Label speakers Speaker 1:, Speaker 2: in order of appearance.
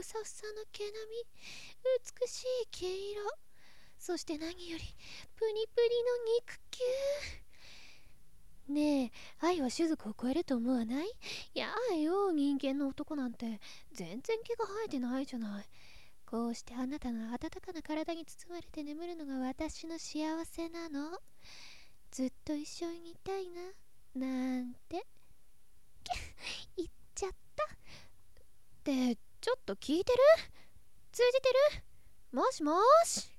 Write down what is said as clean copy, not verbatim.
Speaker 1: ふさふさの毛並み、美しい毛色、そして何よりプニプニの肉球。ねえ、愛は種族を超えると思わない？やあよ、人間の男なんて全然毛が生えてないじゃない。こうしてあなたの温かな体に包まれて眠るのが私の幸せなの。ずっと一緒にいたいな、なんて言っちゃった。ってちょっと聞いてる？通じてる？もしもーし。